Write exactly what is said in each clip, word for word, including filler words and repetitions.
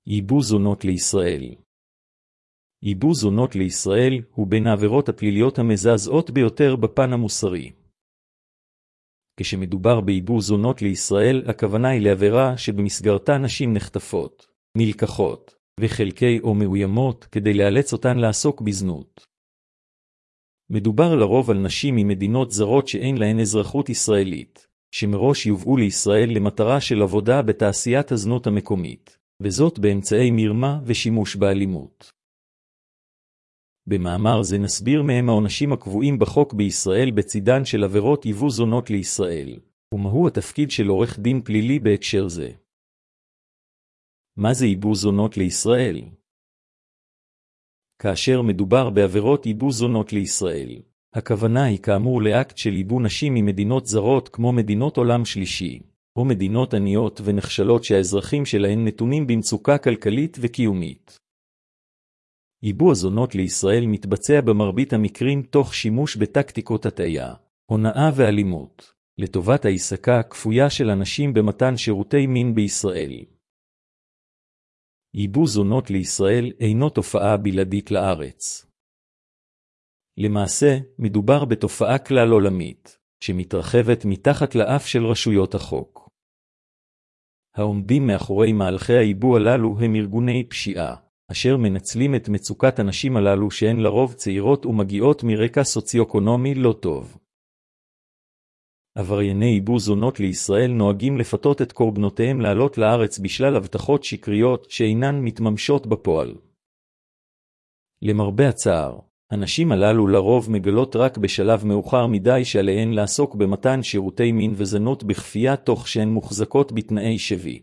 ייבוא זונות לישראל. ייבוא זונות לישראל הוא בין העבירות הפליליות המזעזעות ביותר בפן המוסרי. כשמדובר בייבוא זונות לישראל, הכוונה היא לעבירה שבמסגרתה נשים נחטפות, נלקחות, וחלקי או מאוימות כדי לאלץ אותן לעסוק בזנות. מדובר לרוב על נשים ממדינות זרות שאין להן אזרחות ישראלית, שמראש יובאו לישראל למטרה של עבודה בתעשיית הזנות המקומית, וזאת באמצעי מרמה ושימוש באלימות. במאמר זה נסביר מהם העונשים הקבועים בחוק בישראל בצידן של עבירות ייבוא זונות לישראל, ומהו התפקיד של עורך דין פלילי בהקשר זה. מה זה ייבוא זונות לישראל? כאשר מדובר בעבירות ייבוא זונות לישראל, הכוונה היא כאמור לאקט של ייבוא נשים ממדינות זרות כמו מדינות עולם שלישי, או מדינות עניות ונחשלות שהאזרחים שלהן נתונים במצוקה כלכלית וקיומית. ייבוא הזונות לישראל מתבצע במרבית המקרים תוך שימוש בטקטיקות הטעיה, הונאה ואלימות, לטובת העסקה הכפויה של אנשים במתן שירותי מין בישראל. ייבוא זונות לישראל אינו תופעה בלעדית לארץ. למעשה, מדובר בתופעה כלל עולמית, שמתרחבת מתחת לאף של רשויות החוק. העומדים מאחורי מהלכי הייבוא הללו הם ארגוני פשיעה, אשר מנצלים את מצוקת הנשים הללו שהן לרוב צעירות ומגיעות מרקע סוציו-אקונומי לא טוב. עברייני ייבוא זונות לישראל נוהגים לפתות את קורבנותיהם לעלות לארץ בשלל הבטחות שקריות שאינן מתממשות בפועל. למרבה הצער, הנשים הללו לרוב מגלות רק בשלב מאוחר מדי שעליהן לעסוק במתן שירותי מין וזנות בכפייה תוך שהן מוחזקות בתנאי שבי.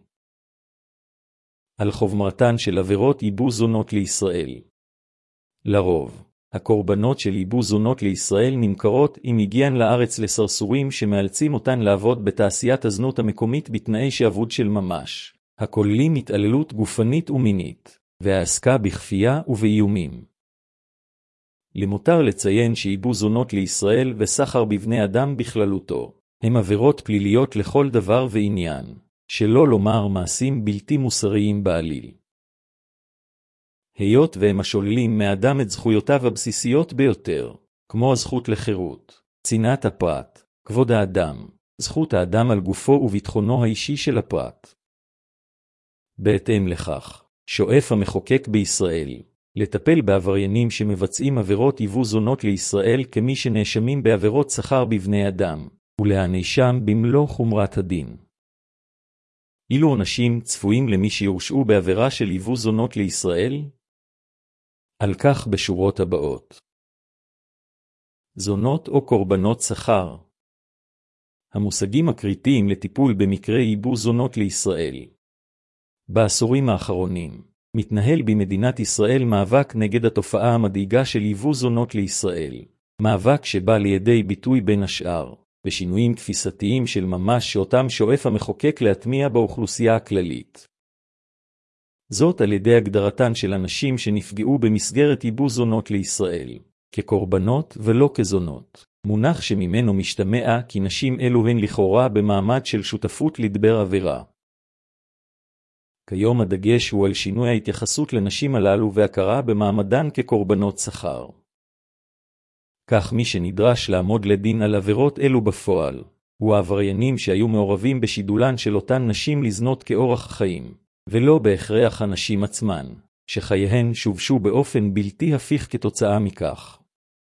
על חומרתן של עבירות ייבוא זונות לישראל. לרוב, הקורבנות של ייבוא זונות לישראל נמכרות עם הגיען לארץ לסרסורים שמאלצים אותן לעבוד בתעשיית הזנות המקומית בתנאי שעבוד של ממש, הכוללים התעללות גופנית ומינית, והעסקה בכפייה ובאיומים. למותר לציין שייבוא זונות לישראל וסחר בבני אדם בכללותו, הם עבירות פליליות לכל דבר ועניין, שלא לומר מעשים בלתי מוסריים בעליל. היות והם השוללים מאדם את זכויותיו הבסיסיות ביותר, כמו הזכות לחירות, צנעת הפרט, כבוד האדם, זכות האדם על גופו וביטחונו האישי של הפרט. בהתאם לכך, שואף המחוקק בישראל, לטפל בעבריינים שמבצעים עבירות ייבוא זונות לישראל כמי שנאשמים בעבירות סחר בבני אדם, ולהענישם במלוא חומרת הדין. אילו עונשים צפויים למי שיורשעו בעבירה של ייבוא זונות לישראל? על כך בשורות הבאות. זונות או קורבנות סחר. המושגים הקריטיים לטיפול במקרה ייבוא זונות לישראל. בעשורים האחרונים, מתנהל במדינת ישראל מאבק נגד התופעה המדאיגה של ייבוא זונות לישראל. מאבק שבא לידי ביטוי בין השאר, בשינויים תפיסתיים של ממש שאותם שואף המחוקק להטמיע באוכלוסייה הכללית. זאת על ידי הגדרתן של אנשים שנפגעו במסגרת ייבוא זונות לישראל, כקורבנות ולא כזונות, מונח שממנו משתמע כי נשים אלו הן לכאורה במעמד של שותפות לדבר עבירה. כיום הדגש הוא על שינוי ההתייחסות לנשים הללו והכרה במעמדן כקורבנות סחר. כך מי שנדרש לעמוד לדין על עבירות אלו בפועל, הוא העבריינים שהיו מעורבים בשידולן של אותן נשים לזנות כאורח חיים, ולא בהכרח הנשים עצמן, שחייהן שובשו באופן בלתי הפיך כתוצאה מכך.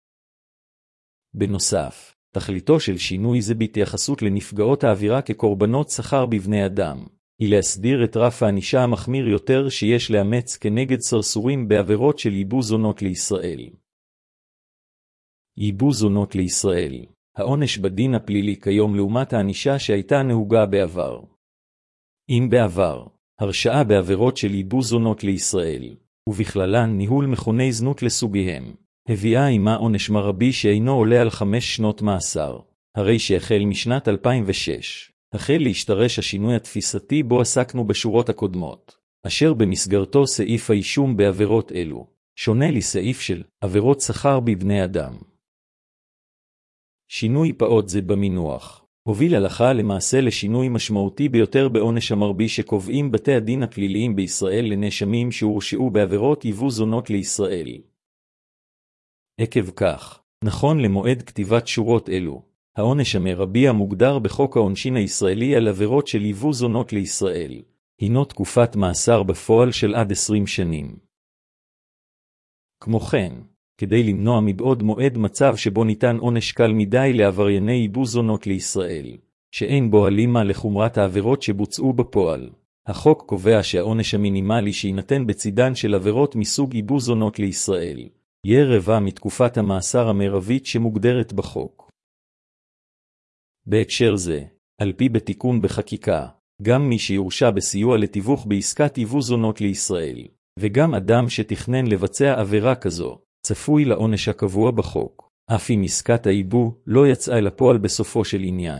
בנוסף, תכליתו של שינוי זה בהתייחסות לנפגעות העבירה כקורבנות סחר בבני אדם, היא להסדיר את רף הענישה המחמיר יותר שיש לאמץ כנגד סרסורים בעבירות של ייבוא זונות לישראל. ייבוא זונות לישראל, העונש בדין הפלילי כיום לעומת הענישה שהייתה נהוגה בעבר. אם בעבר, הרשעה בעבירות של ייבוא זונות לישראל, ובכללן ניהול מכוני זנות לסוגיהם, הביאה עמה עונש מרבי שאינו עולה על חמש שנות מאסר, הרי שהחל משנת אלפיים ושש, החל להשתרש השינוי התפיסתי בו עסקנו בשורות הקודמות, אשר במסגרתו סעיף האישום בעבירות אלו, שונה לסעיף של עבירות סחר בבני אדם. שינוי פעוט זה במינוח, הוביל הלכה למעשה לשינוי משמעותי ביותר בעונש המרבי שקובעים בתי הדין הפליליים בישראל לנאשמים שהורשעו בעבירות ייבוא זונות לישראל. עקב כך, נכון למועד כתיבת שורות אלו, העונש המרבי המוגדר בחוק העונשין הישראלי על עבירות של ייבוא זונות לישראל, הינו תקופת מאסר בפועל של עד עשרים שנים. כמו כן, כדי למנוע מבעוד מועד מצב שבו ניתן עונש קל מדי לעברייני ייבוא זונות לישראל, שאין בו הלימה לחומרת העבירות שבוצעו בפועל, החוק קובע שהעונש המינימלי שיינתן בצידן של עבירות מסוג ייבוא זונות לישראל, יהיה רבע מתקופת המאסר המרבית שמוגדרת בחוק. בהקשר זה, על פי בתיקון בחקיקה, גם מי שיורשע בסיוע לתיווך בעסקת ייבוא זונות לישראל, וגם אדם שתכנן לבצע עבירה כזו, צפוי לעונש הקבוע בחוק, אף אם עסקת הייבוא לא יצאה אל הפועל בסופו של עניין.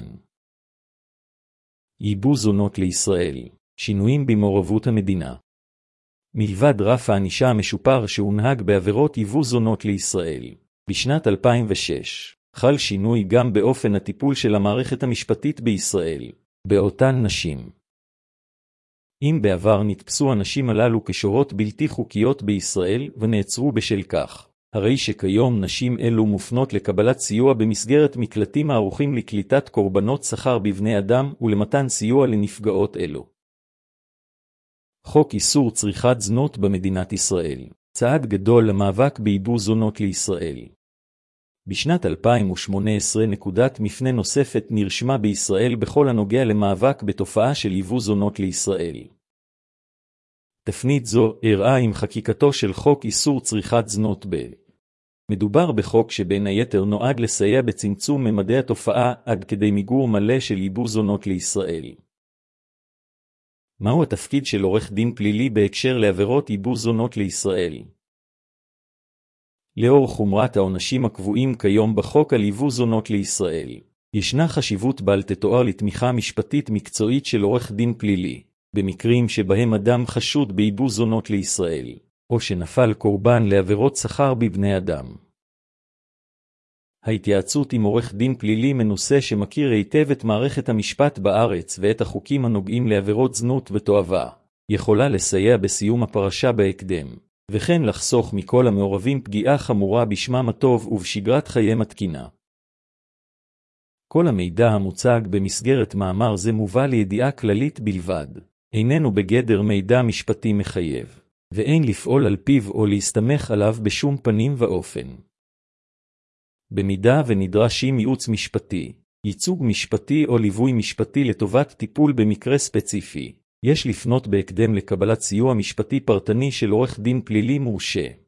ייבוא זונות לישראל, שינויים במעורבות המדינה. מלבד רף הענישה המשופר שהונהג בעבירות ייבוא זונות לישראל, בשנת אלפיים ושש, חל שינוי גם באופן הטיפול של המערכת המשפטית בישראל, באותן נשים. אם בעבר נתפסו הנשים הללו כשורות בלתי חוקיות בישראל ונעצרו בשל כך, הרי שכיום נשים אלו מופנות לקבלת סיוע במסגרת מקלטים הערוכים לקליטת קורבנות סחר בבני אדם ולמתן סיוע לנפגעות אלו. חוק איסור צריכת זנות במדינת ישראל, צעד גדול למאבק בייבוא זונות לישראל. בשנת אלפיים ושמונה עשרה נקודת מפנה נוספת נרשמה בישראל בכל הנוגע למאבק בתופעה של ייבוא זונות לישראל. תפנית זו אירעה עם חקיקתו של חוק איסור צריכת זנות ב. מדובר בחוק שבין היתר נועד לסייע בצמצום ממדי התופעה עד כדי מיגור מלא של ייבוא זונות לישראל. מהו התפקיד של עורך דין פלילי בהקשר לעבירות ייבוא זונות לישראל? לאור חומרת העונשים הקבועים כיום בחוק על ייבוא זונות לישראל, ישנה חשיבות בעלת תואר לתמיכה משפטית מקצועית של עורך דין פלילי, במקרים שבהם אדם חשוד בייבוא זונות לישראל, או שנפל קורבן לעבירות סחר בבני אדם. ההתייעצות עם עורך דין פלילי מנוסה שמכיר היטב את מערכת המשפט בארץ ואת החוקים הנוגעים לעבירות זנות ותועבה, יכולה לסייע בסיום הפרשה בהקדם, וכן לחסוך מכל המעורבים פגיעה חמורה בשמם הטוב ובשגרת חייהם התקינה. כל המידע המוצג במסגרת מאמר זה מובא לידיעה כללית בלבד, איננו בגדר מידע משפטי מחייב, ואין לפעול על פיו או להסתמך עליו בשום פנים ואופן. במידה ונדרשים ייעוץ משפטי, ייצוג משפטי או ליווי משפטי לטובת טיפול במקרה ספציפי, יש לפנות בהקדם לקבלת סיוע משפטי פרטני של עורך דין פלילי מורשה.